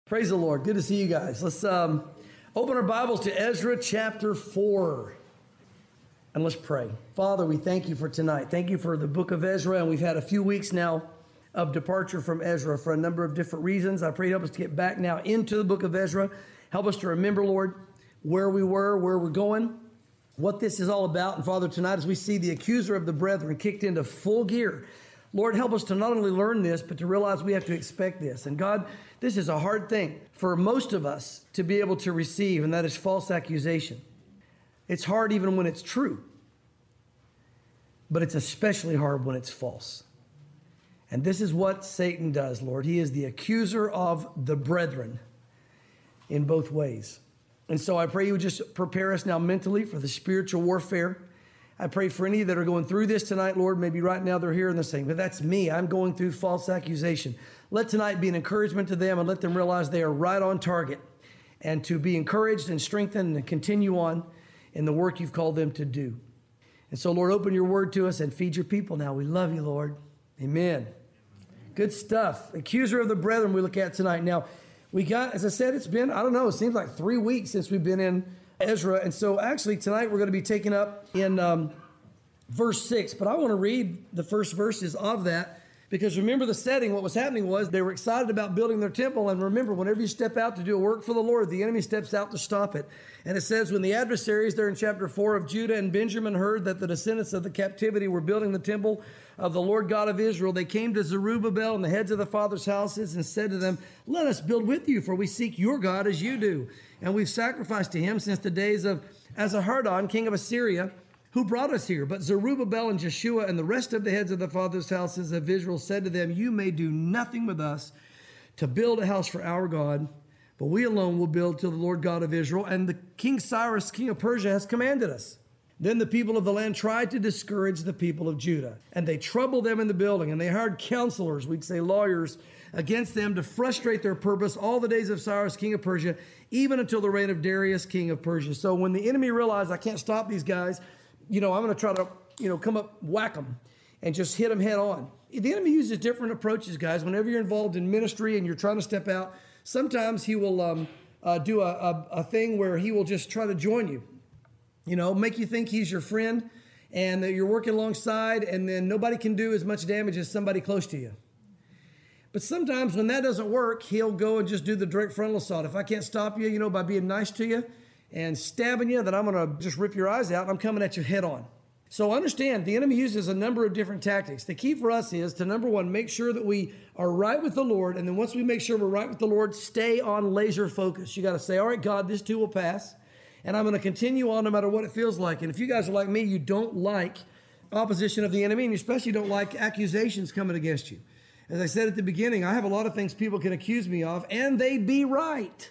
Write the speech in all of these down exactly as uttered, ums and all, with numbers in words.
Praise the Lord. Good to see you guys. Let's um, open our Bibles to Ezra chapter four. And let's pray. Father, we thank you for tonight. Thank you for the book of Ezra. And we've had a few weeks now of departure from Ezra for a number of different reasons. I pray help us to get back now into the book of Ezra. Help us to remember, Lord, where we were, where we're going, what this is all about. And Father, tonight as we see the accuser of the brethren kicked into full gear, Lord, help us to not only learn this, but to realize we have to expect this. And God, this is a hard thing for most of us to be able to receive, and that is false accusation. It's hard even when it's true, but it's especially hard when it's false. And this is what Satan does, Lord. He is the accuser of the brethren in both ways. And so I pray you would just prepare us now mentally for the spiritual warfare. I pray for any that are going through this tonight, Lord, maybe right now they're here and they're saying, but that's me. I'm going through false accusation. Let tonight be an encouragement to them and let them realize they are right on target and to be encouraged and strengthened and continue on in the work you've called them to do. And so, Lord, open your word to us and feed your people now. We love you, Lord. Amen. Good stuff. Accuser of the brethren we look at tonight. Now, we got, as I said, it's been, I don't know, it seems like three weeks since we've been in Ezra. And so actually tonight we're going to be taking up in um, verse six. But I want to read the first verses of that because remember the setting. What was happening was they were excited about building their temple. And remember, whenever you step out to do a work for the Lord, the enemy steps out to stop it. And it says when the adversaries there in chapter four of Judah and Benjamin heard that the descendants of the captivity were building the temple of the Lord God of Israel, they came to Zerubbabel and the heads of the fathers' houses and said to them, let us build with you, for we seek your God as you do. And we've sacrificed to him since the days of Esarhaddon, king of Assyria, who brought us here. But Zerubbabel and Jeshua and the rest of the heads of the fathers' houses of Israel said to them, you may do nothing with us to build a house for our God, but we alone will build to the Lord God of Israel. And the King Cyrus, king of Persia, has commanded us. Then the people of the land tried to discourage the people of Judah, and they troubled them in the building, and they hired counselors, we'd say lawyers, against them to frustrate their purpose all the days of Cyrus, king of Persia, even until the reign of Darius, king of Persia. So when the enemy realized, I can't stop these guys, you know, I'm going to try to, you know, come up, whack them, and just hit them head on. The enemy uses different approaches, guys. Whenever you're involved in ministry and you're trying to step out, sometimes he will um, uh, do a, a, a thing where he will just try to join you. You know, make you think he's your friend and that you're working alongside, and then nobody can do as much damage as somebody close to you. But sometimes when that doesn't work, he'll go and just do the direct frontal assault. If I can't stop you, you know, by being nice to you and stabbing you, then I'm going to just rip your eyes out and I'm coming at you head on. So understand, the enemy uses a number of different tactics. The key for us is to, number one, make sure that we are right with the Lord. And then once we make sure we're right with the Lord, stay on laser focus. You got to say, all right, God, this too will pass. And I'm going to continue on no matter what it feels like. And if you guys are like me, you don't like opposition of the enemy, and you especially don't like accusations coming against you. As I said at the beginning, I have a lot of things people can accuse me of, and they'd be right.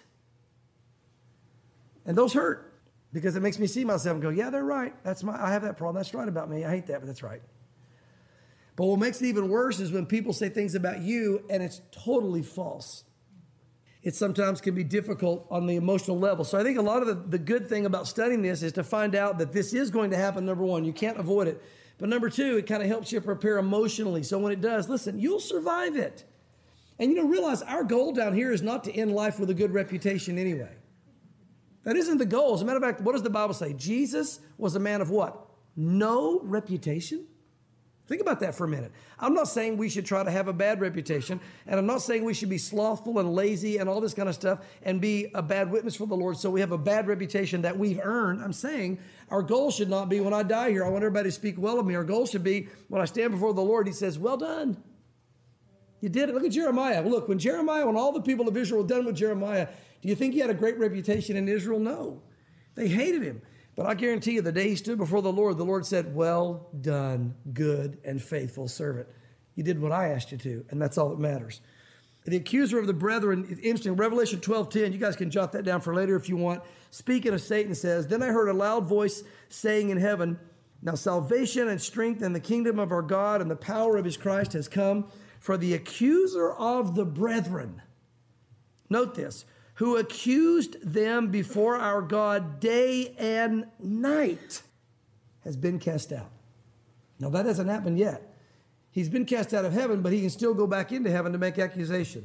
And those hurt because it makes me see myself and go, yeah, they're right. That's my, I have that problem. That's right about me. I hate that, but that's right. But what makes it even worse is when people say things about you and it's totally false. It sometimes can be difficult on the emotional level. So I think a lot of the, the good thing about studying this is to find out that this is going to happen, number one. You can't avoid it. But number two, it kind of helps you prepare emotionally. So when it does, listen, you'll survive it. And, you know, realize our goal down here is not to end life with a good reputation anyway. That isn't the goal. As a matter of fact, what does the Bible say? Jesus was a man of what? No reputation? Think about that for a minute. I'm not saying we should try to have a bad reputation, and I'm not saying we should be slothful and lazy and all this kind of stuff and be a bad witness for the Lord so we have a bad reputation that we've earned. I'm saying our goal should not be when I die here, I want everybody to speak well of me. Our goal should be when I stand before the Lord, he says, well done. You did it. Look at Jeremiah. Look, when Jeremiah, when all the people of Israel were done with Jeremiah, do you think he had a great reputation in Israel? No. They hated him. But I guarantee you, the day he stood before the Lord, the Lord said, well done, good and faithful servant. You did what I asked you to, and that's all that matters. The accuser of the brethren, interesting, Revelation twelve ten, you guys can jot that down for later if you want. Speaking of Satan says, then I heard a loud voice saying in heaven, now salvation and strength and the kingdom of our God and the power of his Christ has come, for the accuser of the brethren, note this, who accused them before our God day and night, has been cast out. Now, that hasn't happened yet. He's been cast out of heaven, but he can still go back into heaven to make accusation.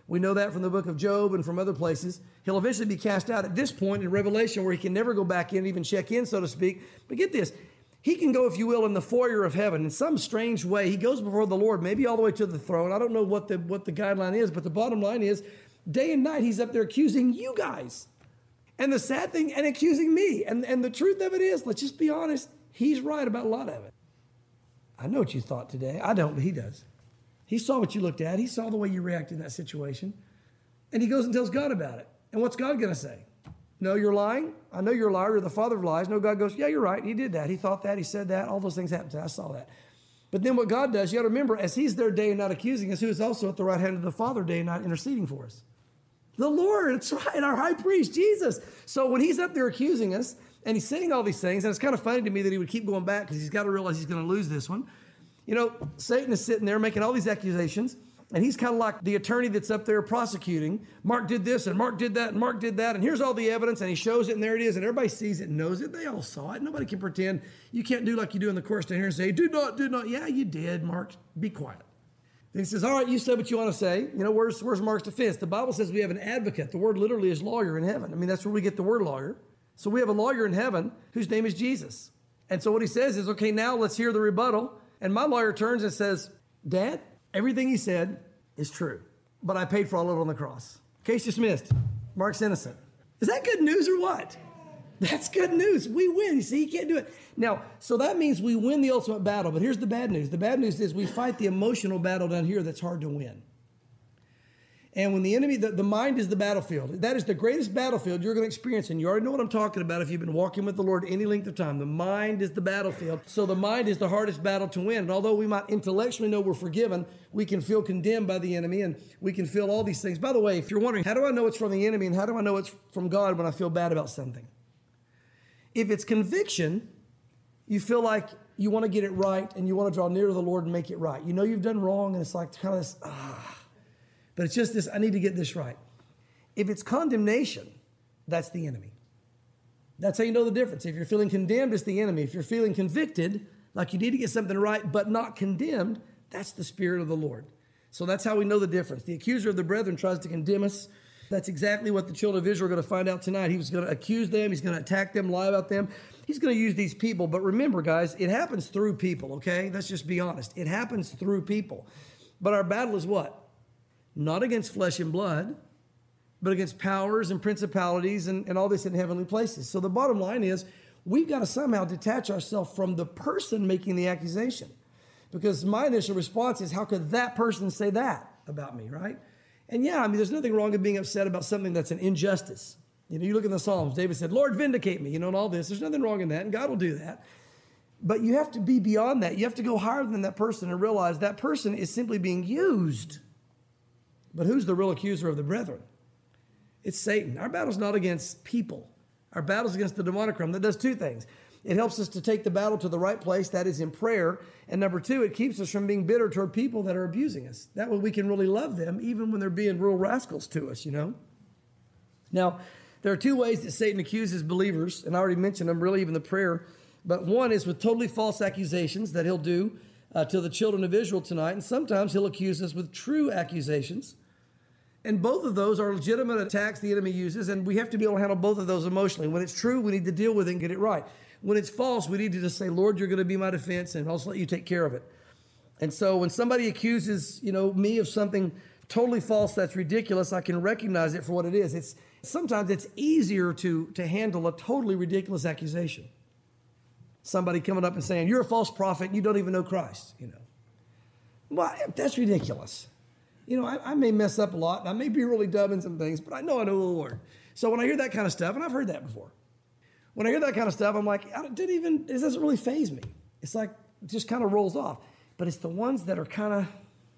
We know that from the book of Job and from other places. He'll eventually be cast out at this point in Revelation where he can never go back in, even check in, so to speak. But get this. He can go, if you will, in the foyer of heaven. In some strange way, he goes before the Lord, maybe all the way to the throne. I don't know what the, what the guideline is, but the bottom line is, day and night, he's up there accusing you guys. And the sad thing, and accusing me. And, and the truth of it is, let's just be honest, he's right about a lot of it. I know what you thought today. I don't, but he does. He saw what you looked at. He saw the way you reacted in that situation. And he goes and tells God about it. And what's God going to say? No, you're lying. I know you're a liar. You're the father of lies. No, God goes, yeah, you're right. He did that. He thought that. He said that. All those things happened to us. I saw that. But then what God does, you got to remember, as he's there day and night accusing us, who is also at the right hand of the Father day and night interceding for us? The Lord. That's right. Our high priest, Jesus. So when he's up there accusing us and he's saying all these things, and it's kind of funny to me that he would keep going back because he's got to realize he's going to lose this one. You know, Satan is sitting there making all these accusations, and he's kind of like the attorney that's up there prosecuting. Mark did this, and Mark did that, and Mark did that, and here's all the evidence, and he shows it, and there it is, and everybody sees it and knows it. They all saw it. Nobody can pretend. You can't do like you do in the course down here and say, do not, do not. Yeah, you did, Mark. Be quiet. Then he says, all right, you said what you want to say. You know, where's, where's Mark's defense? The Bible says we have an advocate. The word literally is lawyer in heaven. I mean, that's where we get the word lawyer. So we have a lawyer in heaven whose name is Jesus. And so what he says is, okay, now let's hear the rebuttal. And my lawyer turns and says, Dad, everything he said is true, but I paid for all of it on the cross. Case dismissed. Mark's innocent. Is that good news or what? That's good news. We win. You see, you can't do it. Now, so that means we win the ultimate battle, but here's the bad news. The bad news is we fight the emotional battle down here that's hard to win. And when the enemy, the, the mind is the battlefield. That is the greatest battlefield you're going to experience. And you already know what I'm talking about if you've been walking with the Lord any length of time. The mind is the battlefield. So the mind is the hardest battle to win. And although we might intellectually know we're forgiven, we can feel condemned by the enemy and we can feel all these things. By the way, if you're wondering, how do I know it's from the enemy and how do I know it's from God when I feel bad about something? If it's conviction, you feel like you want to get it right and you want to draw near to the Lord and make it right. You know you've done wrong and it's like kind of this, ah. But it's just this, I need to get this right. If it's condemnation, that's the enemy. That's how you know the difference. If you're feeling condemned, it's the enemy. If you're feeling convicted, like you need to get something right, but not condemned, that's the Spirit of the Lord. So that's how we know the difference. The accuser of the brethren tries to condemn us. That's exactly what the children of Israel are going to find out tonight. He was going to accuse them. He's going to attack them, lie about them. He's going to use these people. But remember, guys, it happens through people, okay? Let's just be honest. It happens through people. But our battle is what? Not against flesh and blood, but against powers and principalities and, and all this in heavenly places. So the bottom line is we've got to somehow detach ourselves from the person making the accusation. Because my initial response is, how could that person say that about me, right? And yeah, I mean, there's nothing wrong with being upset about something that's an injustice. You know, you look in the Psalms, David said, Lord, vindicate me, you know, and all this. There's nothing wrong in that, and God will do that. But you have to be beyond that. You have to go higher than that person and realize that person is simply being used. But who's the real accuser of the brethren? It's Satan. Our battle's not against people. Our battle's against the demonic realm that does two things. It helps us to take the battle to the right place, that is in prayer. And number two, it keeps us from being bitter toward people that are abusing us. That way we can really love them, even when they're being real rascals to us, you know? Now, there are two ways that Satan accuses believers, and I already mentioned them, really even the prayer. But one is with totally false accusations that he'll do uh, to the children of Israel tonight. And sometimes he'll accuse us with true accusations. And both of those are legitimate attacks the enemy uses, and we have to be able to handle both of those emotionally. When it's true, we need to deal with it and get it right. When it's false, we need to just say, Lord, you're going to be my defense, and I'll just let you take care of it. And so when somebody accuses, you know, me of something totally false that's ridiculous, I can recognize it for what it is. It's sometimes it's easier to, to handle a totally ridiculous accusation. Somebody coming up and saying, you're a false prophet, and you don't even know Christ, you know. Well, that's ridiculous. You know, I, I may mess up a lot, and I may be really dumb in some things, but I know I know the Lord. So when I hear that kind of stuff, and I've heard that before, when I hear that kind of stuff, I'm like, it didn't even, it doesn't really faze me. It's like, it just kind of rolls off. But it's the ones that are kind of,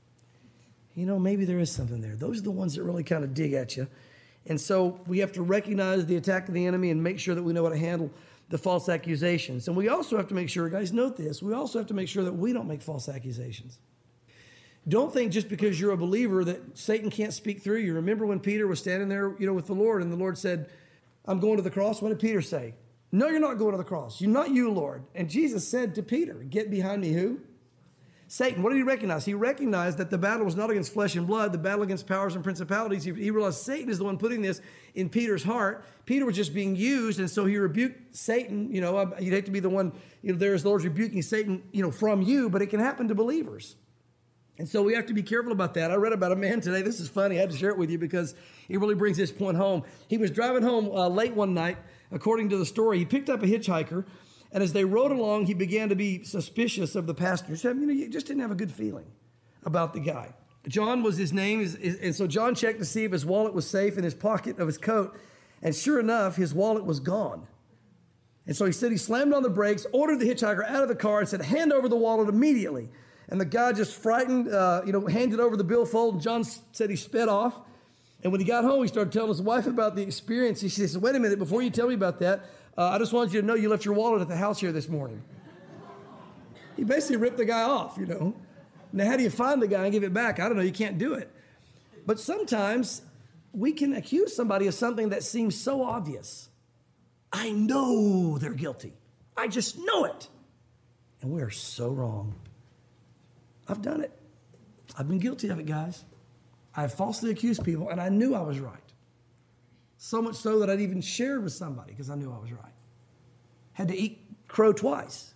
you know, maybe there is something there. Those are the ones that really kind of dig at you. And so we have to recognize the attack of the enemy and make sure that we know how to handle the false accusations. And we also have to make sure, guys, note this, we also have to make sure that we don't make false accusations. Don't think just because you're a believer that Satan can't speak through you. Remember when Peter was standing there, you know, with the Lord, and the Lord said, I'm going to the cross. What did Peter say? No, you're not going to the cross. You're not you, Lord. And Jesus said to Peter, get behind me who? Satan, what did he recognize? He recognized that the battle was not against flesh and blood, the battle against powers and principalities. He, he realized Satan is the one putting this in Peter's heart. Peter was just being used, and so he rebuked Satan. You know, you'd hate to be the one, you know, there's the Lord's rebuking Satan, you know, from you, but it can happen to believers. And so we have to be careful about that. I read about a man today. This is funny. I had to share it with you because it really brings this point home. He was driving home uh, late one night, according to the story. He picked up a hitchhiker, and as they rode along, he began to be suspicious of the passenger. So, you know, he just didn't have a good feeling about the guy. John was his name, and so John checked to see if his wallet was safe in his pocket of his coat, and sure enough, his wallet was gone. And so he said he slammed on the brakes, ordered the hitchhiker out of the car, and said, hand over the wallet immediately. And the guy just frightened, uh, you know, handed over the billfold, and John said he sped off. And when he got home, he started telling his wife about the experience. He said, wait a minute, before you tell me about that, uh, I just wanted you to know you left your wallet at the house here this morning. He basically ripped the guy off, you know. Now, how do you find the guy and give it back? I don't know. You can't do it. But sometimes we can accuse somebody of something that seems so obvious. I know they're guilty. I just know it. And we are so wrong. I've done it. I've been guilty of it, guys. I've falsely accused people, and I knew I was right. So much so that I'd even shared with somebody because I knew I was right. Had to eat crow twice.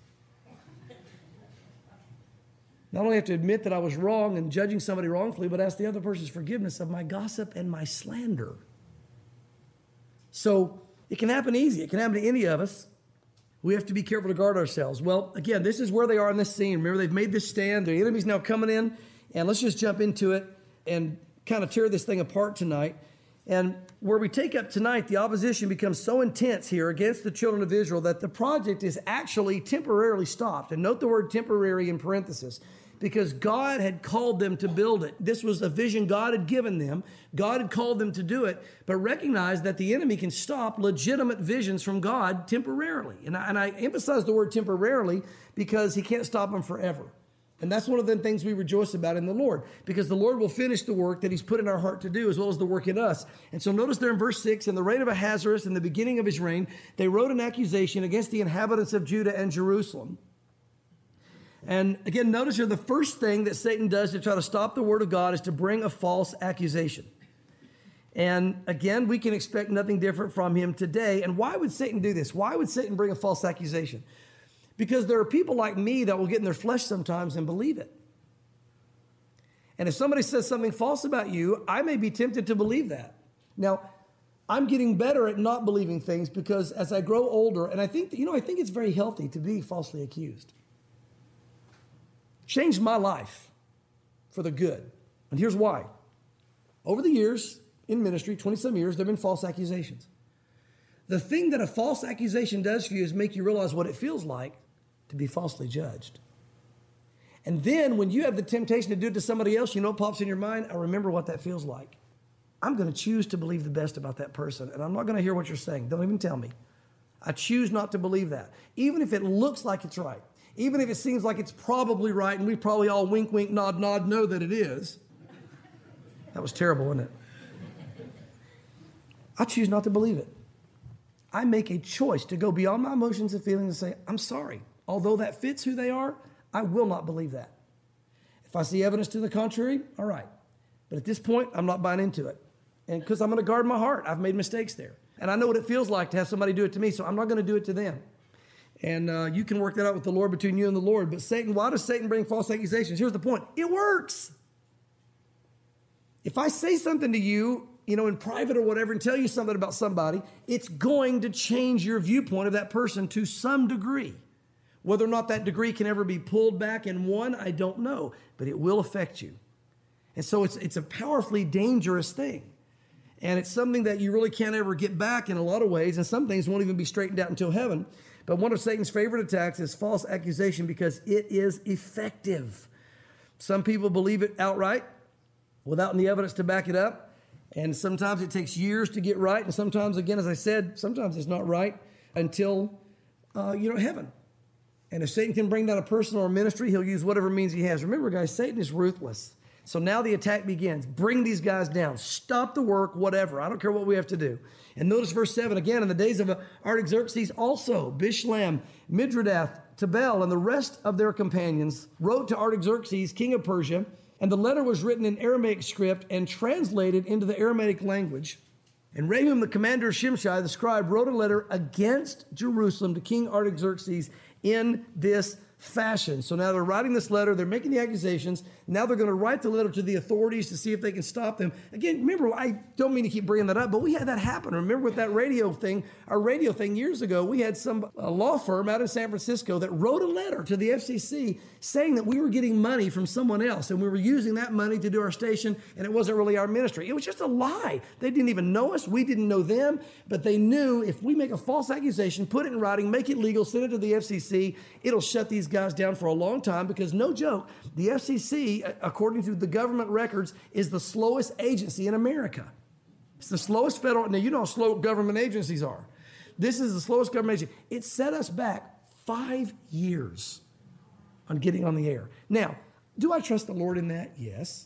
Not only have to admit that I was wrong and judging somebody wrongfully, but ask the other person's forgiveness of my gossip and my slander. So it can happen easy. It can happen to any of us. We have to be careful to guard ourselves. Well, again, this is where they are in this scene. Remember, they've made this stand. The enemy's now coming in. And let's just jump into it and kind of tear this thing apart tonight. And where we take up tonight, the opposition becomes so intense here against the children of Israel that the project is actually temporarily stopped. And note the word temporary in parenthesis, because God had called them to build it. This was a vision God had given them. God had called them to do it, but recognize that the enemy can stop legitimate visions from God temporarily. And I, and I emphasize the word temporarily because he can't stop them forever. And that's one of the things we rejoice about in the Lord, because the Lord will finish the work that he's put in our heart to do, as well as the work in us. And so notice there in verse six, in the reign of Ahasuerus, in the beginning of his reign, they wrote an accusation against the inhabitants of Judah and Jerusalem. And again, notice here the first thing that Satan does to try to stop the word of God is to bring a false accusation. And again, we can expect nothing different from him today. And why would Satan do this? Why would Satan bring a false accusation? Because there are people like me that will get in their flesh sometimes and believe it. And if somebody says something false about you, I may be tempted to believe that. Now, I'm getting better at not believing things because as I grow older, and I think, you know, I think it's very healthy to be falsely accused. Changed my life for the good. And here's why. Over the years in ministry, twenty-some years, there have been false accusations. The thing that a false accusation does for you is make you realize what it feels like to be falsely judged. And then when you have the temptation to do it to somebody else, you know what pops in your mind? I remember what that feels like. I'm going to choose to believe the best about that person, and I'm not going to hear what you're saying. Don't even tell me. I choose not to believe that, even if it looks like it's right. Even if it seems like it's probably right, and we probably all wink, wink, nod, nod, know that it is. That was terrible, wasn't it? I choose not to believe it. I make a choice to go beyond my emotions and feelings and say, I'm sorry. Although that fits who they are, I will not believe that. If I see evidence to the contrary, all right. But at this point, I'm not buying into it. And because I'm going to guard my heart. I've made mistakes there. And I know what it feels like to have somebody do it to me, so I'm not going to do it to them. And uh, you can work that out with the Lord, between you and the Lord. But Satan, why does Satan bring false accusations? Here's the point. It works. If I say something to you, you know, in private or whatever, and tell you something about somebody, it's going to change your viewpoint of that person to some degree. Whether or not that degree can ever be pulled back and won, I don't know. But it will affect you. And so it's, it's a powerfully dangerous thing. And it's something that you really can't ever get back in a lot of ways. And some things won't even be straightened out until heaven. But one of Satan's favorite attacks is false accusation because it is effective. Some people believe it outright without any evidence to back it up. And sometimes it takes years to get right. And sometimes, again, as I said, sometimes it's not right until, uh, you know, heaven. And if Satan can bring down a person or a ministry, he'll use whatever means he has. Remember, guys, Satan is ruthless. So now the attack begins. Bring these guys down. Stop the work, whatever. I don't care what we have to do. And notice verse seven again. In the days of Artaxerxes also, Bishlam, Midradath, Tabel, and the rest of their companions wrote to Artaxerxes, king of Persia, and the letter was written in Aramaic script and translated into the Aramaic language. And Rehum, the commander of Shimshai, the scribe, wrote a letter against Jerusalem to King Artaxerxes in this fashion. So now they're writing this letter, they're making the accusations. Now they're going to write the letter to the authorities to see if they can stop them. Again, remember, I don't mean to keep bringing that up, but we had that happen. Remember with that radio thing, our radio thing years ago, we had some a law firm out in San Francisco that wrote a letter to the F C C saying that we were getting money from someone else and we were using that money to do our station and it wasn't really our ministry. It was just a lie. They didn't even know us. We didn't know them, but they knew if we make a false accusation, put it in writing, make it legal, send it to the F C C, it'll shut these guys down for a long time because no joke, the F C C, according to the government records, is the slowest agency in America. It's the slowest federal, now you know how slow government agencies are. This is the slowest government agency. It set us back five years on getting on the air. Now, do I trust the Lord in that? Yes.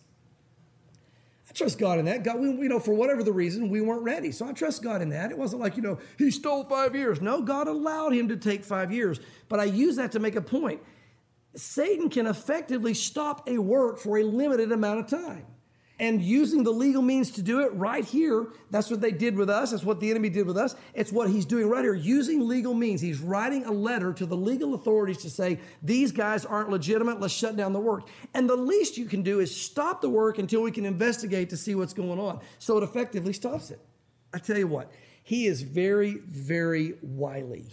I trust God in that. God, we, you know, for whatever the reason, we weren't ready. So I trust God in that. It wasn't like, you know, he stole five years. No, God allowed him to take five years. But I use that to make a point. Satan can effectively stop a work for a limited amount of time. And using the legal means to do it right here, that's what they did with us. That's what the enemy did with us. It's what he's doing right here, using legal means. He's writing a letter to the legal authorities to say, these guys aren't legitimate, let's shut down the work. And the least you can do is stop the work until we can investigate to see what's going on. So it effectively stops it. I tell you what, he is very, very wily.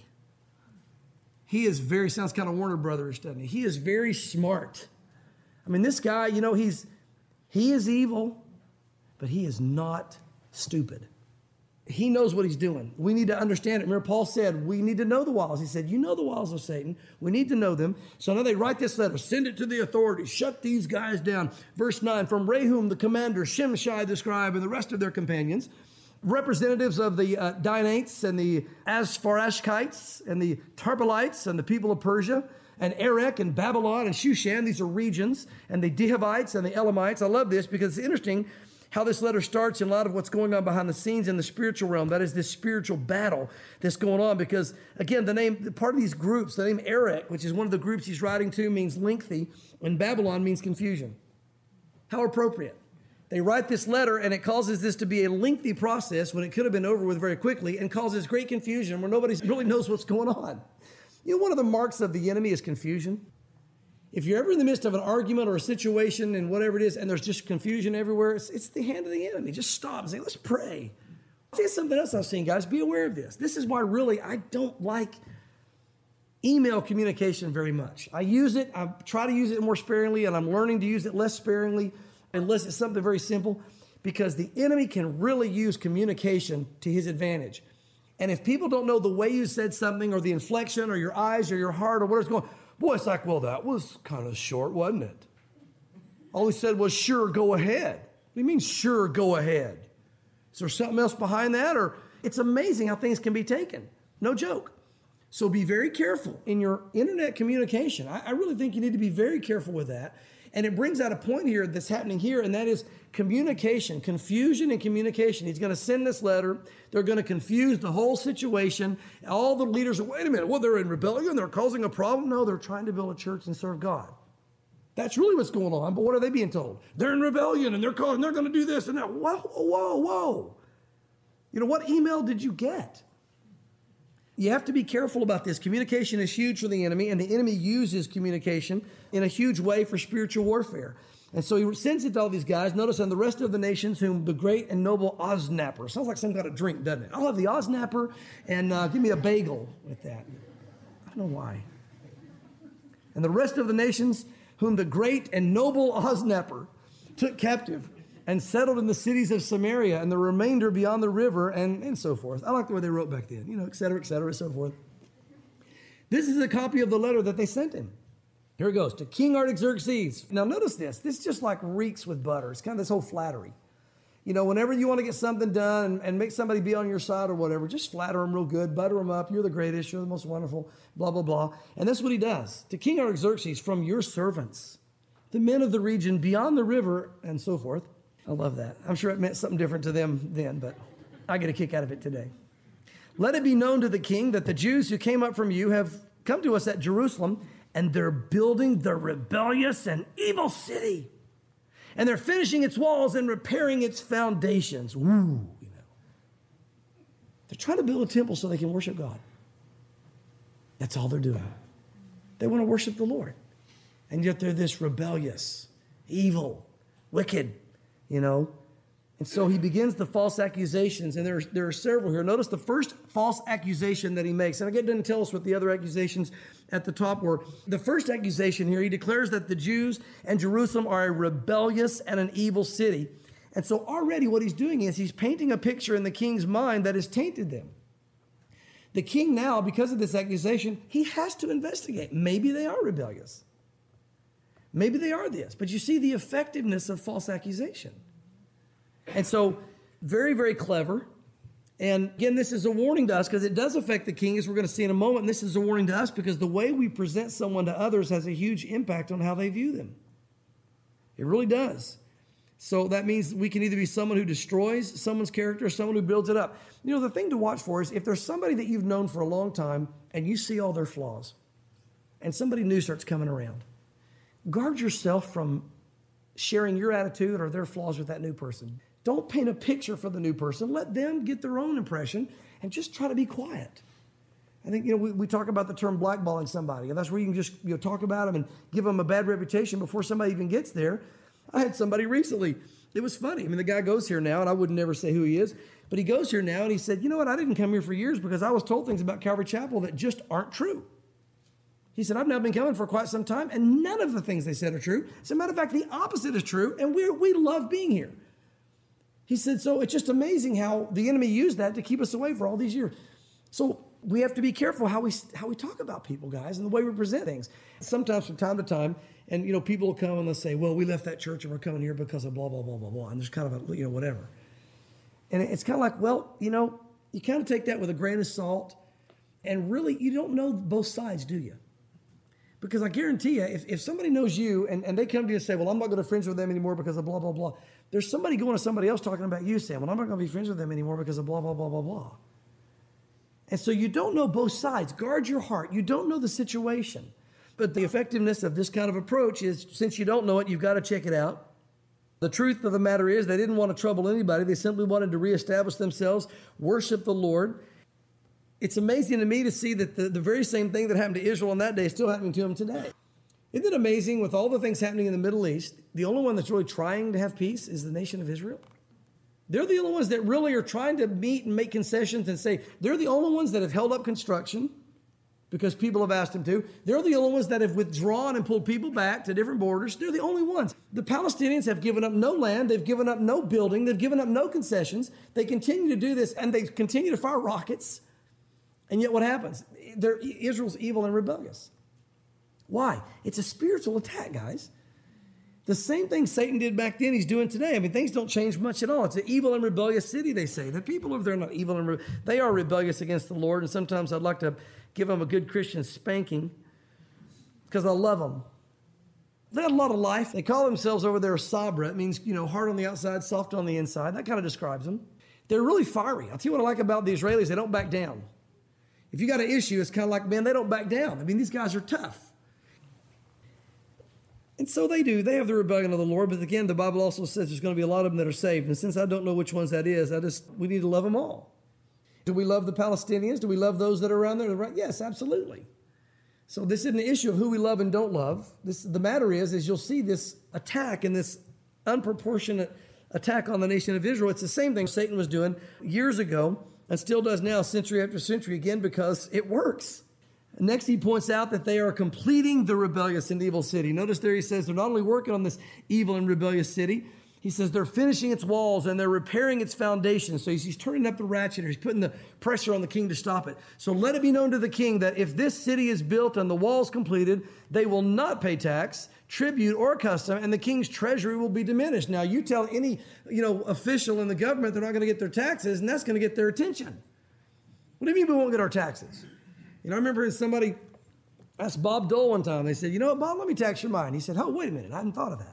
He is very, sounds kind of Warner Brothers, doesn't he? He is very smart. I mean, this guy, you know, he's, he is evil, but he is not stupid. He knows what he's doing. We need to understand it. Remember, Paul said, we need to know the wiles. He said, you know the wiles of Satan. We need to know them. So now they write this letter, send it to the authorities, shut these guys down. Verse nine, from Rehum, the commander, Shimshai, the scribe, and the rest of their companions, representatives of the uh, Dinates and the Aspharachites and the Tarbalites and the people of Persia and Erech and Babylon and Shushan. These are regions, and the Dehavites and the Elamites. I love this because it's interesting how this letter starts in a lot of what's going on behind the scenes in the spiritual realm. That is this spiritual battle that's going on because, again, the name, part of these groups, the name Erech, which is one of the groups he's writing to, means lengthy, and Babylon means confusion. How appropriate. They write this letter, and it causes this to be a lengthy process when it could have been over with very quickly and causes great confusion where nobody really knows what's going on. You know, one of the marks of the enemy is confusion. If you're ever in the midst of an argument or a situation and whatever it is, and there's just confusion everywhere, it's, it's the hand of the enemy. Just stop and say, let's pray. See, something else I've seen, guys. Be aware of this. This is why really I don't like email communication very much. I use it. I try to use it more sparingly, and I'm learning to use it less sparingly unless it's something very simple, because the enemy can really use communication to his advantage. And if people don't know the way you said something or the inflection or your eyes or your heart or whatever's going on, boy, it's like, well, that was kind of short, wasn't it? All he said was, sure, go ahead. What do you mean, sure, go ahead? Is there something else behind that? Or it's amazing how things can be taken. No joke. So be very careful in your internet communication. I, I really think you need to be very careful with that. And it brings out a point here that's happening here, and that is communication, confusion and communication. He's going to send this letter. They're going to confuse the whole situation. All the leaders are, wait a minute, well, they're in rebellion. They're causing a problem. No, they're trying to build a church and serve God. That's really what's going on. But what are they being told? They're in rebellion, and they're causing, they're going to do this and that. Whoa, whoa, whoa. You know, what email did you get? You have to be careful about this. Communication is huge for the enemy, and the enemy uses communication in a huge way for spiritual warfare. And so he sends it to all these guys. Notice, on the rest of the nations whom the great and noble Osnapper. Sounds like some kind of drink, doesn't it? I'll have the Osnapper, and uh, give me a bagel with that. I don't know why. And the rest of the nations whom the great and noble Osnapper took captive and settled in the cities of Samaria and the remainder beyond the river, and, and so forth. I like the way they wrote back then, you know, et cetera, et cetera, so forth. This is a copy of the letter that they sent him. Here it goes, to King Artaxerxes. Now notice this. This just like reeks with butter. It's kind of this whole flattery. You know, whenever you want to get something done and, and make somebody be on your side or whatever, just flatter them real good, butter them up. You're the greatest. You're the most wonderful, blah, blah, blah. And that's what he does. To King Artaxerxes, from your servants, the men of the region beyond the river, and so forth. I love that. I'm sure it meant something different to them then, but I get a kick out of it today. Let it be known to the king that the Jews who came up from you have come to us at Jerusalem, and they're building the rebellious and evil city. And they're finishing its walls and repairing its foundations. Woo, you know. They're trying to build a temple so they can worship God. That's all they're doing. They want to worship the Lord. And yet they're this rebellious, evil, wicked, you know. And so he begins the false accusations, and there, there are several here. Notice the first false accusation that he makes. And again, it doesn't tell us what the other accusations at the top were. The first accusation here, he declares that the Jews and Jerusalem are a rebellious and an evil city. And so already what he's doing is he's painting a picture in the king's mind that has tainted them. The king now, because of this accusation, he has to investigate. Maybe they are rebellious. Maybe they are this. But you see the effectiveness of false accusation. And so, very, very clever. And again, this is a warning to us because it does affect the king, as we're going to see in a moment. And this is a warning to us because the way we present someone to others has a huge impact on how they view them. It really does. So that means we can either be someone who destroys someone's character or someone who builds it up. You know, the thing to watch for is if there's somebody that you've known for a long time and you see all their flaws and somebody new starts coming around, guard yourself from sharing your attitude or their flaws with that new person. Don't paint a picture for the new person. Let them get their own impression and just try to be quiet. I think, you know, we, we talk about the term blackballing somebody, and that's where you can just, you know, talk about them and give them a bad reputation before somebody even gets there. I had somebody recently. It was funny. I mean, the guy goes here now, and I would never say who he is, but he goes here now, and he said, you know what, I didn't come here for years because I was told things about Calvary Chapel that just aren't true. He said, I've now been coming for quite some time, and none of the things they said are true. As a matter of fact, the opposite is true, and we we love being here. He said, so it's just amazing how the enemy used that to keep us away for all these years. So we have to be careful how we how we talk about people, guys, and the way we present things. Sometimes from time to time, and, you know, people will come and they'll say, well, we left that church and we're coming here because of blah, blah, blah, blah, blah. And there's kind of a, you know, whatever. And it's kind of like, well, you know, you kind of take that with a grain of salt. And really, you don't know both sides, do you? Because I guarantee you, if, if somebody knows you and, and they come to you and say, well, I'm not going to be friends with them anymore because of blah, blah, blah. There's somebody going to somebody else talking about you saying, well, I'm not going to be friends with them anymore because of blah, blah, blah, blah, blah. And so you don't know both sides. Guard your heart. You don't know the situation. But the effectiveness of this kind of approach is, since you don't know it, you've got to check it out. The truth of the matter is they didn't want to trouble anybody. They simply wanted to reestablish themselves, worship the Lord. It's amazing to me to see that the, the very same thing that happened to Israel on that day is still happening to them today. Isn't it amazing with all the things happening in the Middle East, the only one that's really trying to have peace is the nation of Israel? They're the only ones that really are trying to meet and make concessions and say, they're the only ones that have held up construction because people have asked them to. They're the only ones that have withdrawn and pulled people back to different borders. They're the only ones. The Palestinians have given up no land. They've given up no building. They've given up no concessions. They continue to do this, and they continue to fire rockets. And yet what happens? They're, Israel's evil and rebellious. Why? It's a spiritual attack, guys. The same thing Satan did back then, he's doing today. I mean, things don't change much at all. It's an evil and rebellious city, they say. The people over there are not evil and rebellious. They are rebellious against the Lord, and sometimes I'd like to give them a good Christian spanking because I love them. They had a lot of life. They call themselves over there Sabra. It means, you know, hard on the outside, soft on the inside. That kind of describes them. They're really fiery. I'll tell you what I like about the Israelis. They don't back down. If you got an issue, it's kind of like, man, they don't back down. I mean, these guys are tough. And so they do. They have the rebellion of the Lord. But again, the Bible also says there's going to be a lot of them that are saved. And since I don't know which ones that is, I just, we need to love them all. Do we love the Palestinians? Do we love those that are around there? Right? Yes, absolutely. So this isn't an issue of who we love and don't love. This, the matter is, is you'll see this attack and this unproportionate attack on the nation of Israel. It's the same thing Satan was doing years ago and still does now, century after century, again, because it works. Next, he points out that they are completing the rebellious and evil city. Notice there he says they're not only working on this evil and rebellious city, he says they're finishing its walls and they're repairing its foundations. So he's, he's turning up the ratchet. He's putting the pressure on the king to stop it. So let it be known to the king that if this city is built and the walls completed, they will not pay tax, tribute, or custom, and the king's treasury will be diminished. Now, you tell any, you know, official in the government they're not going to get their taxes, and that's going to get their attention. What do you mean we won't get our taxes? You know, I remember somebody I asked Bob Dole one time. They said, you know what, Bob, let me tax your mind. He said, oh, wait a minute. I hadn't thought of that.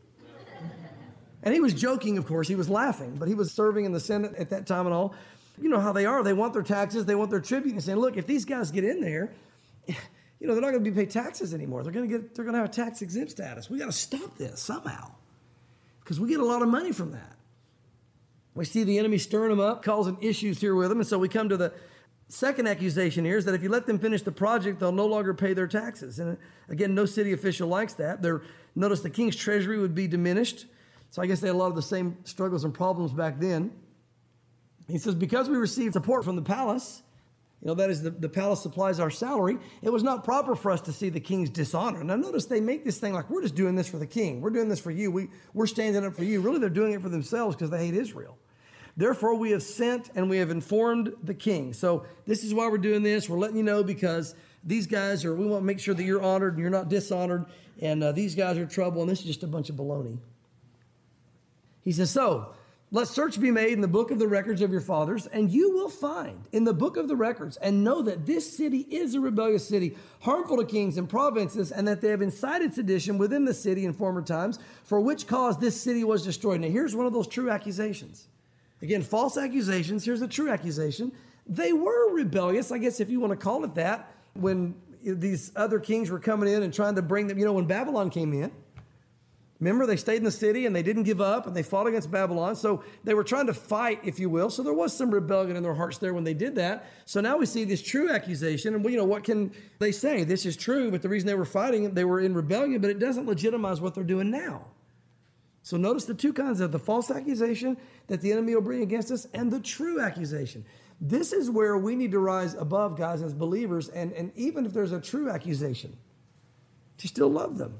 And he was joking, of course. He was laughing, but he was serving in the Senate at that time and all. You know how they are. They want their taxes. They want their tribute. And saying, look, if these guys get in there, you know, they're not going to be paid taxes anymore. They're going to get, they're going to have a tax exempt status. We got to stop this somehow because we get a lot of money from that. We see the enemy stirring them up, causing issues here with them. And so we come to the second accusation here is that if you let them finish the project, they'll no longer pay their taxes. And again, no city official likes that. They're, notice the king's treasury would be diminished. So I guess they had a lot of the same struggles and problems back then. He says, because we received support from the palace, you know, that is the, the palace supplies our salary, it was not proper for us to see the king's dishonor. Now notice they make this thing like, we're just doing this for the king. We're doing this for you. We, we're standing up for you. Really, they're doing it for themselves because they hate Israel. Therefore, we have sent and we have informed the king. So this is why we're doing this. We're letting you know because these guys are, we want to make sure that you're honored and you're not dishonored. And uh, these guys are in trouble. And this is just a bunch of baloney. He says, so let search be made in the book of the records of your fathers, and you will find in the book of the records and know that this city is a rebellious city, harmful to kings and provinces, and that they have incited sedition within the city in former times, for which cause this city was destroyed. Now, here's one of those true accusations. Again, false accusations. Here's a true accusation. They were rebellious, I guess if you want to call it that, when these other kings were coming in and trying to bring them. You know, when Babylon came in, remember, they stayed in the city and they didn't give up and they fought against Babylon. So they were trying to fight, if you will. So there was some rebellion in their hearts there when they did that. So now we see this true accusation. And, you know, what can they say? This is true, but the reason they were fighting, they were in rebellion, but it doesn't legitimize what they're doing now. So notice the two kinds of the false accusation that the enemy will bring against us and the true accusation. This is where we need to rise above, guys, as believers. And, and even if there's a true accusation, to still love them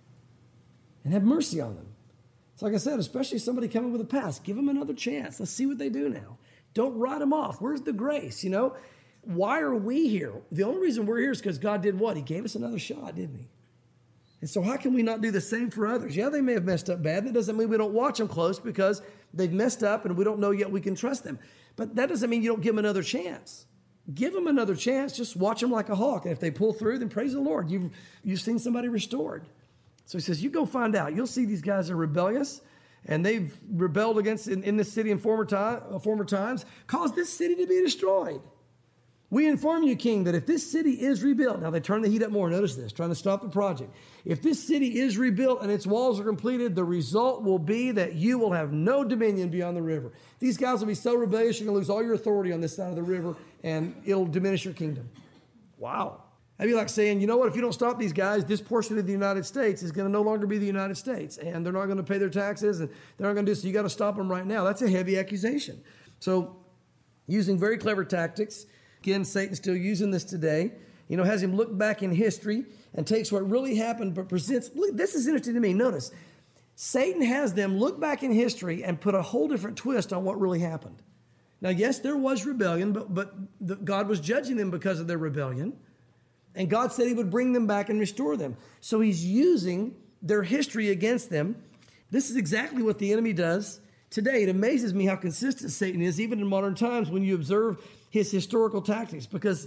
and have mercy on them. It's like I said, especially somebody coming with a past. Give them another chance. Let's see what they do now. Don't write them off. Where's the grace? You know, why are we here? The only reason we're here is because God did what? He gave us another shot, didn't he? And so how can we not do the same for others? Yeah, they may have messed up bad. That doesn't mean we don't watch them close because they've messed up and we don't know yet we can trust them. But that doesn't mean you don't give them another chance. Give them another chance. Just watch them like a hawk. And if they pull through, then praise the Lord. You've, you've seen somebody restored. So he says, you go find out. You'll see these guys are rebellious, and they've rebelled against in, in this city in former, time, uh, former times, caused this city to be destroyed. We inform you, king, that if this city is rebuilt, now they turn the heat up more, notice this, trying to stop the project. If this city is rebuilt and its walls are completed, the result will be that you will have no dominion beyond the river. These guys will be so rebellious, you're going to lose all your authority on this side of the river, and it'll diminish your kingdom. Wow. That'd be like saying, you know what, if you don't stop these guys, this portion of the United States is going to no longer be the United States, and they're not going to pay their taxes, and they're not going to do so. You got to stop them right now. That's a heavy accusation. So using very clever tactics, again, Satan's still using this today, you know, has him look back in history and takes what really happened but presents, look, this is interesting to me. Notice, Satan has them look back in history and put a whole different twist on what really happened. Now, yes, there was rebellion, but, but the, God was judging them because of their rebellion. And God said he would bring them back and restore them. So he's using their history against them. This is exactly what the enemy does today. It amazes me how consistent Satan is, even in modern times when you observe his historical tactics. Because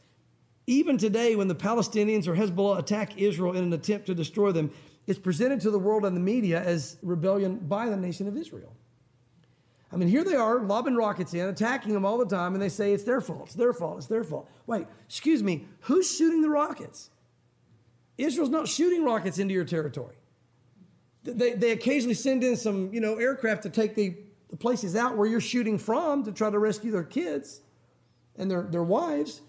even today, when the Palestinians or Hezbollah attack Israel in an attempt to destroy them, it's presented to the world and the media as rebellion by the nation of Israel. I mean, here they are lobbing rockets in, attacking them all the time, and they say it's their fault, it's their fault, it's their fault. Wait, excuse me, who's shooting the rockets? Israel's not shooting rockets into your territory. They, they occasionally send in some, you know, aircraft to take the, the places out where you're shooting from to try to rescue their kids and their, their wives.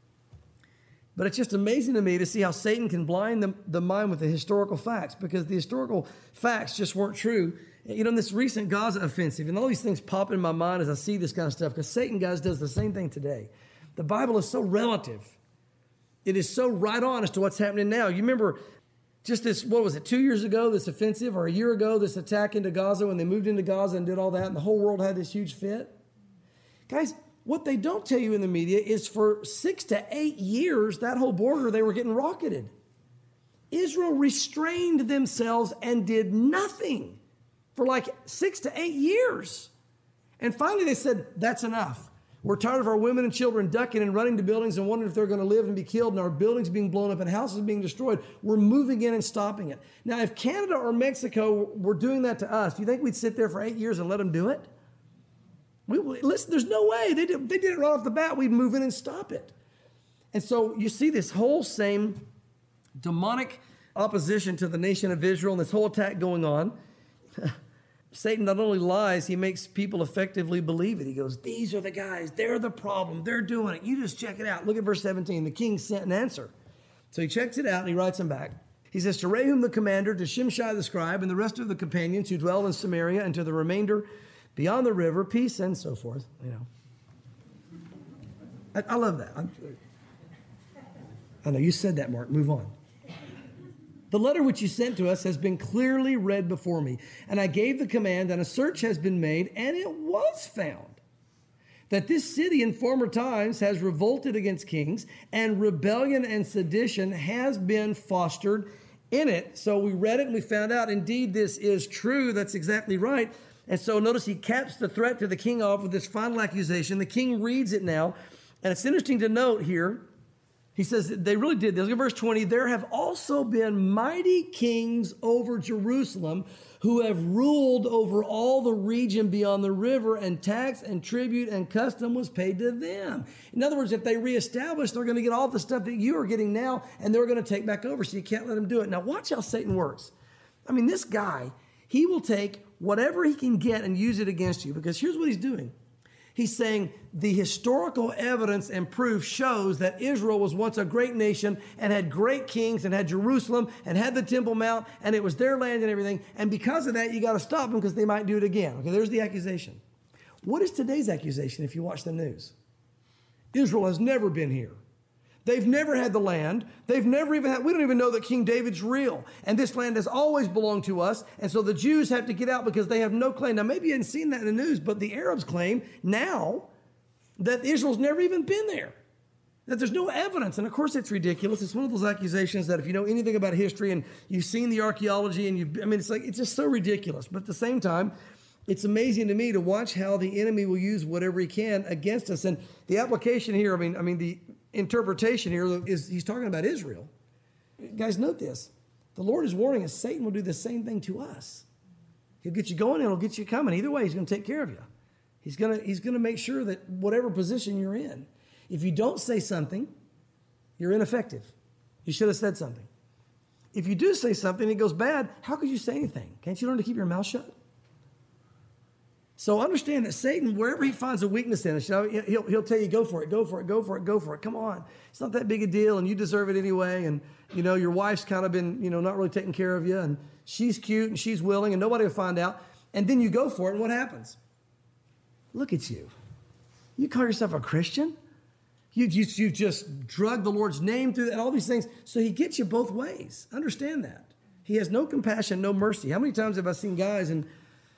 But it's just amazing to me to see how Satan can blind the, the mind with the historical facts, because the historical facts just weren't true. You know, in this recent Gaza offensive, and all these things pop in my mind as I see this kind of stuff, because Satan, guys, does the same thing today. The Bible is so relative. It is so right on as to what's happening now. You remember just this, what was it, two years ago, this offensive, or a year ago, this attack into Gaza, when they moved into Gaza and did all that, and the whole world had this huge fit? Guys, what they don't tell you in the media is for six to eight years, that whole border, they were getting rocketed. Israel restrained themselves and did nothing for like six to eight years. And finally they said, that's enough. We're tired of our women and children ducking and running to buildings and wondering if they're going to live and be killed, and our buildings being blown up and houses being destroyed. We're moving in and stopping it. Now, if Canada or Mexico were doing that to us, do you think we'd sit there for eight years and let them do it? We, we, listen, there's no way. They did, they did it right off the bat. We'd move in and stop it. And so you see this whole same demonic opposition to the nation of Israel and this whole attack going on. Satan not only lies, he makes people effectively believe it. He goes, these are the guys. They're the problem. They're doing it. You just check it out. Look at verse seventeen. The king sent an answer. So he checks it out and he writes them back. He says, to Rehum the commander, to Shimshai the scribe, and the rest of the companions who dwell in Samaria, and to the remainder beyond the river, peace and so forth. You know, I, I love that. I'm, I know you said that, Mark. Move on. The letter which you sent to us has been clearly read before me, and I gave the command, and a search has been made, and it was found that this city in former times has revolted against kings, and rebellion and sedition has been fostered in it. So we read it and we found out, indeed, this is true. That's exactly right. And so notice he caps the threat to the king off with this final accusation. The king reads it now, and it's interesting to note here. He says they really did this. Look at verse twenty. There have also been mighty kings over Jerusalem who have ruled over all the region beyond the river, and tax and tribute and custom was paid to them. In other words, if they reestablish, they're going to get all the stuff that you are getting now, and they're going to take back over, so you can't let them do it. Now watch how Satan works. I mean, this guy, he will take whatever he can get and use it against you, because here's what he's doing. He's saying the historical evidence and proof shows that Israel was once a great nation and had great kings and had Jerusalem and had the Temple Mount, and it was their land and everything. And because of that, you got to stop them because they might do it again. Okay, there's the accusation. What is today's accusation if you watch the news? Israel has never been here. They've never had the land. They've never even had, we don't even know that King David's real. And this land has always belonged to us. And so the Jews have to get out because they have no claim. Now, maybe you hadn't seen that in the news, but the Arabs claim now that Israel's never even been there, that there's no evidence. And of course, it's ridiculous. It's one of those accusations that if you know anything about history and you've seen the archaeology and you've, I mean, it's like, it's just so ridiculous. But at the same time, it's amazing to me to watch how the enemy will use whatever he can against us. And the application here, I mean, I mean, the interpretation here is he's talking about Israel. Guys, note this. The Lord is warning us. Satan will do the same thing to us. He'll get you going and he'll get you coming. Either way, he's going to take care of you. He's going to, he's going to make sure that whatever position you're in, if you don't say something, you're ineffective. You should have said something. If you do say something and it goes bad, how could you say anything? Can't you learn to keep your mouth shut? So understand that Satan, wherever he finds a weakness in us, you know, he'll, he'll tell you, go for it, go for it, go for it, go for it. Come on. It's not that big a deal, and you deserve it anyway. And, you know, your wife's kind of been, you know, not really taking care of you, and she's cute, and she's willing, and nobody will find out. And then you go for it, and what happens? Look at you. You call yourself a Christian? You, you, you've just drugged the Lord's name through that, and all these things. So he gets you both ways. Understand that. He has no compassion, no mercy. How many times have I seen guys and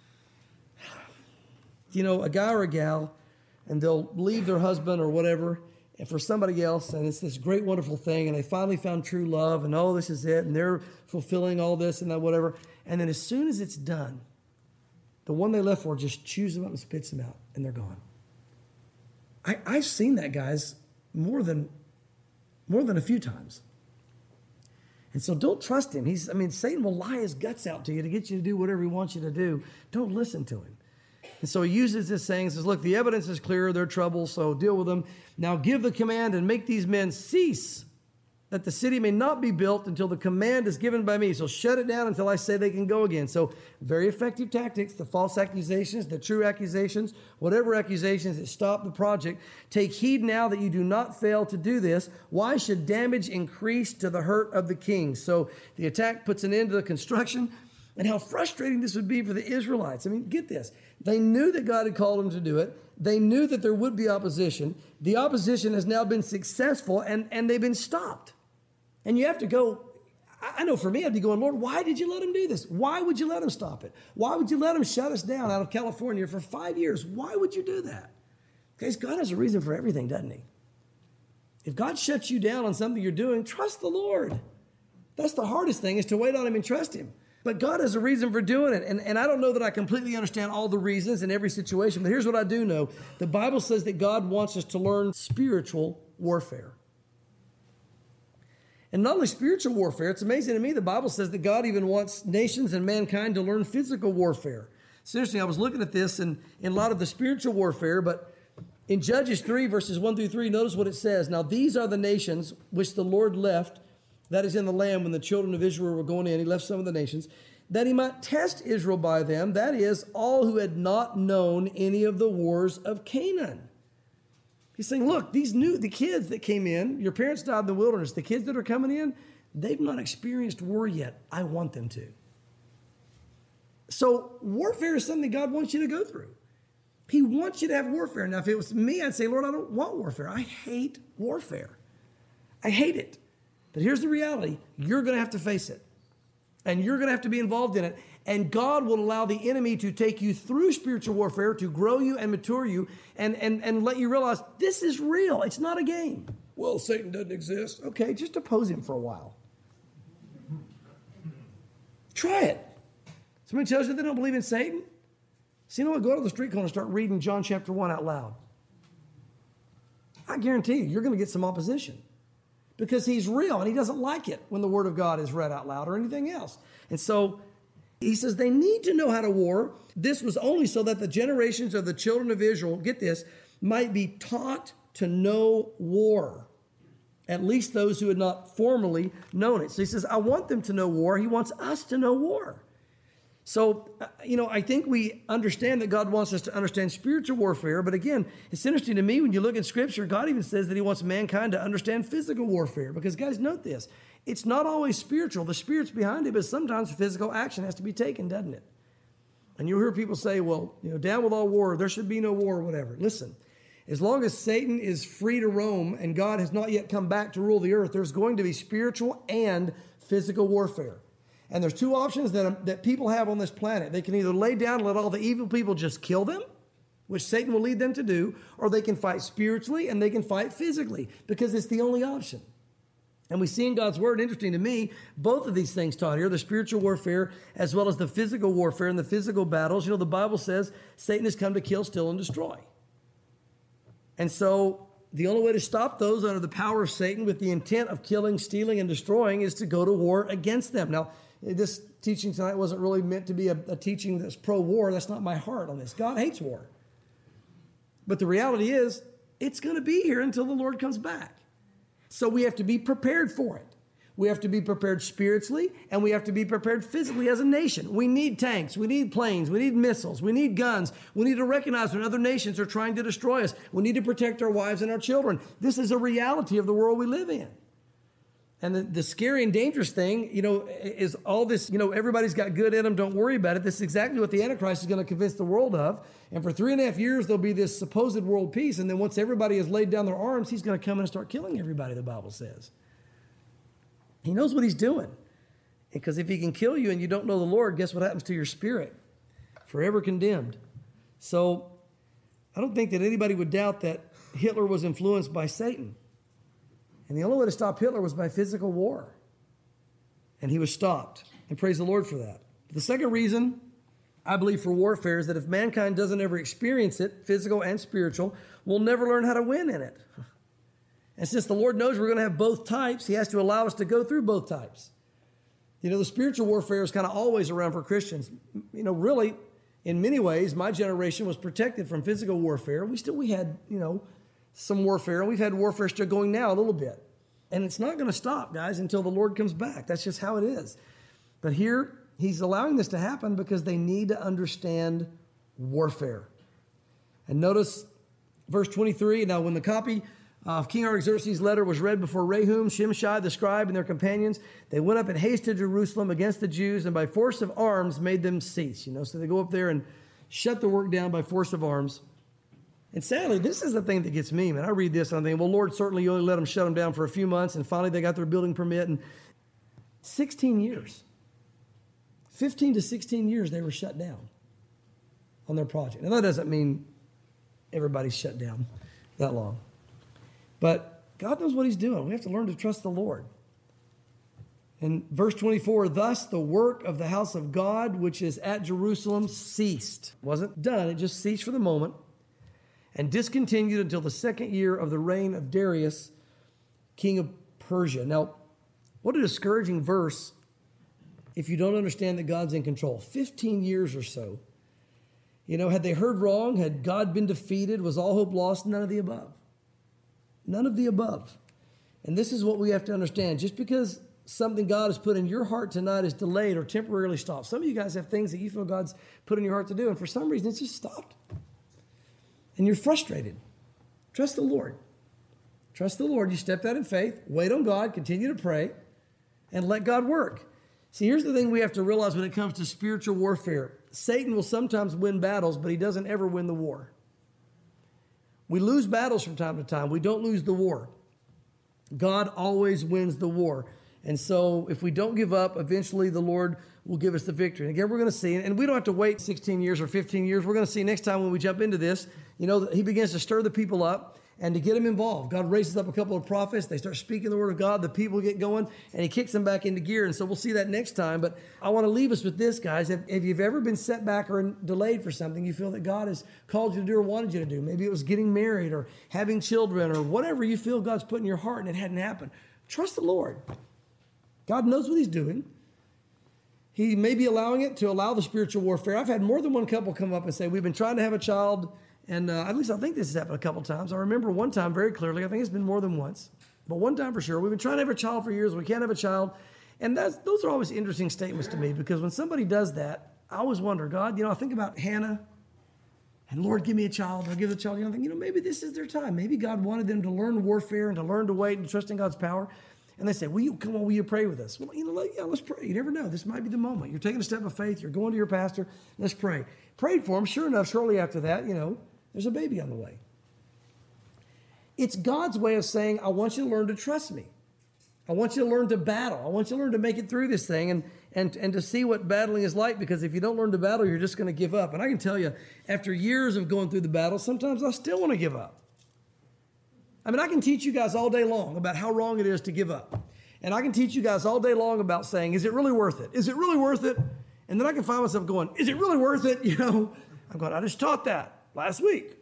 you know, a guy or a gal, and they'll leave their husband or whatever and for somebody else, and it's this great, wonderful thing, and they finally found true love, and oh, this is it, and they're fulfilling all this and that, whatever. And then as soon as it's done, the one they left for just chews them up and spits them out, and they're gone. I, I've seen that, guys, more than more than a few times. And so don't trust him. He's, I mean, Satan will lie his guts out to you to get you to do whatever he wants you to do. Don't listen to him. And so he uses this saying, says, look, the evidence is clear, they're trouble, so deal with them. Now give the command and make these men cease, that the city may not be built until the command is given by me. So shut it down until I say they can go again. So very effective tactics, the false accusations, the true accusations, whatever accusations that stop the project. Take heed now that you do not fail to do this. Why should damage increase to the hurt of the king? So the attack puts an end to the construction. And how frustrating this would be for the Israelites. I mean, get this. They knew that God had called them to do it. They knew that there would be opposition. The opposition has now been successful, and, and they've been stopped. And you have to go, I know for me, I'd be going, Lord, why did you let them do this? Why would you let them stop it? Why would you let them shut us down out of California for five years? Why would you do that? Guys, God has a reason for everything, doesn't he? If God shuts you down on something you're doing, trust the Lord. That's the hardest thing, is to wait on him and trust him. But God has a reason for doing it. And, and I don't know that I completely understand all the reasons in every situation, but here's what I do know. The Bible says that God wants us to learn spiritual warfare. And not only spiritual warfare, it's amazing to me, the Bible says that God even wants nations and mankind to learn physical warfare. Seriously, I was looking at this in, in a lot of the spiritual warfare, but in Judges three, verses one through three, notice what it says. Now, these are the nations which the Lord left, that is in the land when the children of Israel were going in. He left some of the nations, that he might test Israel by them, that is, all who had not known any of the wars of Canaan. He's saying, look, these new, the kids that came in, your parents died in the wilderness, the kids that are coming in, they've not experienced war yet. I want them to. So warfare is something God wants you to go through. He wants you to have warfare. Now, if it was me, I'd say, Lord, I don't want warfare. I hate warfare. I hate it. But here's the reality. You're going to have to face it. And you're going to have to be involved in it. And God will allow the enemy to take you through spiritual warfare, to grow you and mature you, and, and, and let you realize this is real. It's not a game. Well, Satan doesn't exist. Okay, just oppose him for a while. Try it. Somebody tells you they don't believe in Satan? So you know what? Go to the street corner and start reading John chapter one out loud. I guarantee you, you're going to get some opposition. Because he's real and he doesn't like it when the word of God is read out loud or anything else. And so he says they need to know how to war. This was only so that the generations of the children of Israel, get this, might be taught to know war. At least those who had not formally known it. So he says, I want them to know war. He wants us to know war. So, you know, I think we understand that God wants us to understand spiritual warfare. But again, it's interesting to me when you look at Scripture, God even says that he wants mankind to understand physical warfare. Because guys, note this. It's not always spiritual. The Spirit's behind it, but sometimes physical action has to be taken, doesn't it? And you'll hear people say, well, you know, down with all war, there should be no war or whatever. Listen, as long as Satan is free to roam and God has not yet come back to rule the earth, there's going to be spiritual and physical warfare. And there's two options that, that people have on this planet. They can either lay down and let all the evil people just kill them, which Satan will lead them to do, or they can fight spiritually and they can fight physically because it's the only option. And we see in God's word, interesting to me, both of these things taught here, the spiritual warfare as well as the physical warfare and the physical battles. You know, the Bible says Satan has come to kill, steal, and destroy. And so the only way to stop those under the power of Satan with the intent of killing, stealing, and destroying is to go to war against them. Now, this teaching tonight wasn't really meant to be a, a teaching that's pro-war. That's not my heart on this. God hates war. But the reality is, it's going to be here until the Lord comes back. So we have to be prepared for it. We have to be prepared spiritually, and we have to be prepared physically as a nation. We need tanks. We need planes. We need missiles. We need guns. We need to recognize when other nations are trying to destroy us. We need to protect our wives and our children. This is a reality of the world we live in. And the, the scary and dangerous thing, you know, is all this, you know, everybody's got good in them, don't worry about it. This is exactly what the Antichrist is going to convince the world of. And for three and a half years, there'll be this supposed world peace. And then once everybody has laid down their arms, he's going to come in and start killing everybody, the Bible says. He knows what he's doing. Because if he can kill you and you don't know the Lord, guess what happens to your spirit? Forever condemned. So I don't think that anybody would doubt that Hitler was influenced by Satan. And the only way to stop Hitler was by physical war. And he was stopped. And praise the Lord for that. The second reason, I believe, for warfare is that if mankind doesn't ever experience it, physical and spiritual, we'll never learn how to win in it. And since the Lord knows we're going to have both types, he has to allow us to go through both types. You know, the spiritual warfare is kind of always around for Christians. You know, really, in many ways, my generation was protected from physical warfare. We still, we had, you know, some warfare, and we've had warfare still going now a little bit. And it's not going to stop, guys, until the Lord comes back. That's just how it is. But here, he's allowing this to happen because they need to understand warfare. And notice verse twenty-three. Now, when the copy of King Artaxerxes' letter was read before Rehum, Shimshai, the scribe, and their companions, they went up in haste to Jerusalem against the Jews, and by force of arms made them cease. You know, so they go up there and shut the work down by force of arms. And sadly, this is the thing that gets me, man. I read this and I'm thinking, well, Lord, certainly you only let them shut them down for a few months, and finally they got their building permit. And sixteen years, fifteen to sixteen years they were shut down on their project. Now, that doesn't mean everybody's shut down that long. But God knows what he's doing. We have to learn to trust the Lord. And verse twenty-four, thus the work of the house of God, which is at Jerusalem, ceased. It wasn't done, it just ceased for the moment, and discontinued until the second year of the reign of Darius, king of Persia. Now, what a discouraging verse if you don't understand that God's in control. fifteen years or so. You know, had they heard wrong? Had God been defeated? Was all hope lost? None of the above. None of the above. And this is what we have to understand. Just because something God has put in your heart tonight is delayed or temporarily stopped. Some of you guys have things that you feel God's put in your heart to do, and for some reason it's just stopped. And you're frustrated. Trust the Lord. Trust the Lord. You step out in faith, wait on God, continue to pray, and let God work. See, here's the thing we have to realize when it comes to spiritual warfare. Satan will sometimes win battles, but he doesn't ever win the war. We lose battles from time to time. We don't lose the war. God always wins the war. And so if we don't give up, eventually the Lord will give us the victory. And again, we're going to see, and we don't have to wait sixteen years or fifteen years. We're going to see next time when we jump into this, you know, he begins to stir the people up and to get them involved. God raises up a couple of prophets. They start speaking the word of God. The people get going, and he kicks them back into gear. And so we'll see that next time. But I want to leave us with this, guys. If, if you've ever been set back or delayed for something you feel that God has called you to do or wanted you to do, maybe it was getting married or having children or whatever you feel God's put in your heart and it hadn't happened, trust the Lord. God knows what he's doing. He may be allowing it to allow the spiritual warfare. I've had more than one couple come up and say, we've been trying to have a child, and uh, at least I think this has happened a couple times. I remember one time very clearly. I think it's been more than once, but one time for sure. We've been trying to have a child for years. We can't have a child. And that's, those are always interesting statements to me, because when somebody does that, I always wonder, God, you know, I think about Hannah, and Lord, give me a child. I'll give the child. You know, I think, you know, maybe this is their time. Maybe God wanted them to learn warfare and to learn to wait and trust in God's power. And they say, will you, come on, will you pray with us? Well, you know, yeah, let's pray. You never know. This might be the moment. You're taking a step of faith. You're going to your pastor. Let's pray. Prayed for him. Sure enough, shortly after that, you know, there's a baby on the way. It's God's way of saying, I want you to learn to trust me. I want you to learn to battle. I want you to learn to make it through this thing and, and, and to see what battling is like, because if you don't learn to battle, you're just going to give up. And I can tell you, after years of going through the battle, sometimes I still want to give up. I mean, I can teach you guys all day long about how wrong it is to give up. And I can teach you guys all day long about saying, is it really worth it? Is it really worth it? And then I can find myself going, is it really worth it? You know, I'm going, I just taught that last week.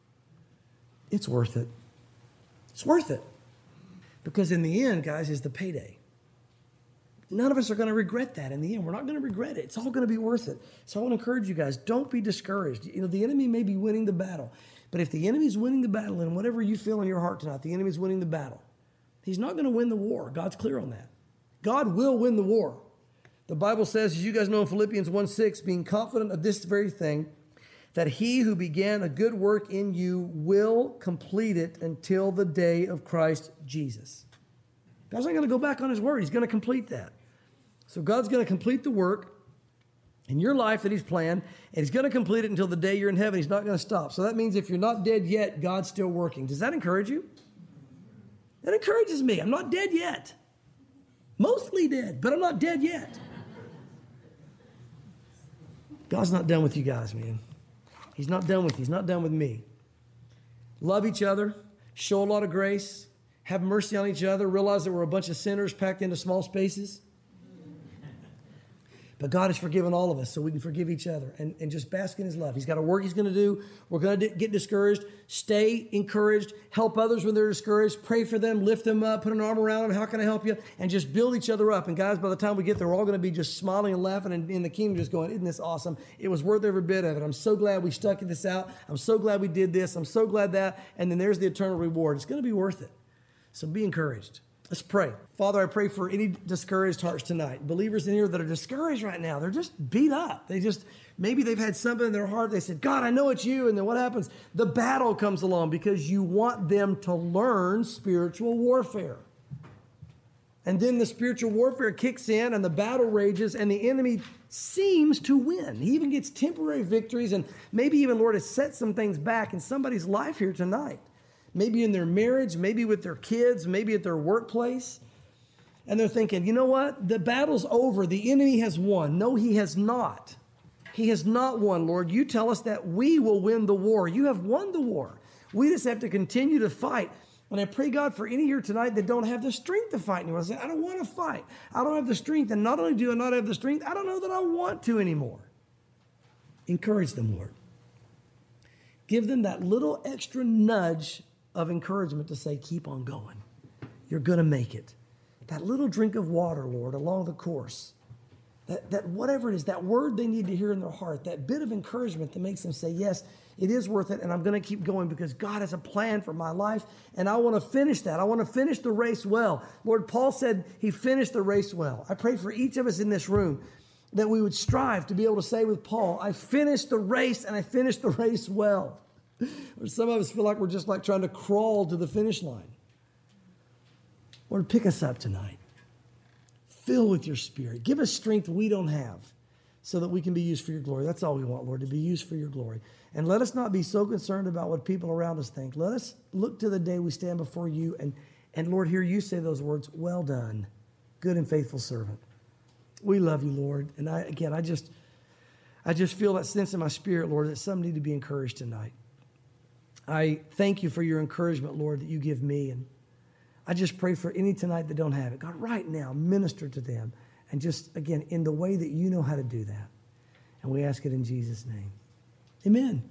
It's worth it. It's worth it. Because in the end, guys, is the payday. None of us are going to regret that in the end. We're not going to regret it. It's all going to be worth it. So I want to encourage you guys, don't be discouraged. You know, the enemy may be winning the battle. But if the enemy's winning the battle, and whatever you feel in your heart tonight, the enemy's winning the battle, he's not going to win the war. God's clear on that. God will win the war. The Bible says, as you guys know in Philippians one six, being confident of this very thing, that he who began a good work in you will complete it until the day of Christ Jesus. God's not going to go back on his word. He's going to complete that. So God's going to complete the work in your life that he's planned, and he's going to complete it until the day you're in heaven. He's not going to stop. So that means if you're not dead yet, God's still working. Does that encourage you? That encourages me. I'm not dead yet. Mostly dead, but I'm not dead yet. God's not done with you guys, man. He's not done with you. He's not done with me. Love each other. Show a lot of grace. Have mercy on each other. Realize that we're a bunch of sinners packed into small spaces. But God has forgiven all of us, so we can forgive each other and, and just bask in his love. He's got a work he's going to do. We're going to get discouraged. Stay encouraged. Help others when they're discouraged. Pray for them. Lift them up. Put an arm around them. How can I help you? And just build each other up. And guys, by the time we get there, we're all going to be just smiling and laughing and in the kingdom just going, isn't this awesome? It was worth every bit of it. I'm so glad we stuck this out. I'm so glad we did this. I'm so glad that. And then there's the eternal reward. It's going to be worth it. So be encouraged. Let's pray. Father, I pray for any discouraged hearts tonight. Believers in here that are discouraged right now. They're just beat up. They just, maybe they've had something in their heart. They said, God, I know it's you. And then what happens? The battle comes along because you want them to learn spiritual warfare. And then the spiritual warfare kicks in and the battle rages and the enemy seems to win. He even gets temporary victories, and maybe even, Lord, has set some things back in somebody's life here tonight. Maybe in their marriage, maybe with their kids, maybe at their workplace. And they're thinking, you know what? The battle's over. The enemy has won. No, he has not. He has not won, Lord. You tell us that we will win the war. You have won the war. We just have to continue to fight. And I pray, God, for any here tonight that don't have the strength to fight anymore. I say, I don't want to fight. I don't have the strength. And not only do I not have the strength, I don't know that I want to anymore. Encourage them, Lord. Give them that little extra nudge of encouragement to say, keep on going. You're going to make it. That little drink of water, Lord, along the course. That, that whatever it is, that word they need to hear in their heart, that bit of encouragement that makes them say, yes, it is worth it, and I'm going to keep going because God has a plan for my life, and I want to finish that. I want to finish the race well. Lord, Paul said he finished the race well. I pray for each of us in this room that we would strive to be able to say with Paul, I finished the race, and I finished the race well. Or some of us feel like we're just like trying to crawl to the finish line. Lord, pick us up tonight. Fill with your Spirit. Give us strength we don't have so that we can be used for your glory. That's all we want, Lord, to be used for your glory. And let us not be so concerned about what people around us think. Let us look to the day we stand before you and, and Lord, hear you say those words, well done, good and faithful servant. We love you, Lord. And I, again, I just, I just feel that sense in my spirit, Lord, that some need to be encouraged tonight. I thank you for your encouragement, Lord, that you give me. And I just pray for any tonight that don't have it. God, right now, minister to them. And just, again, in the way that you know how to do that. And we ask it in Jesus' name. Amen.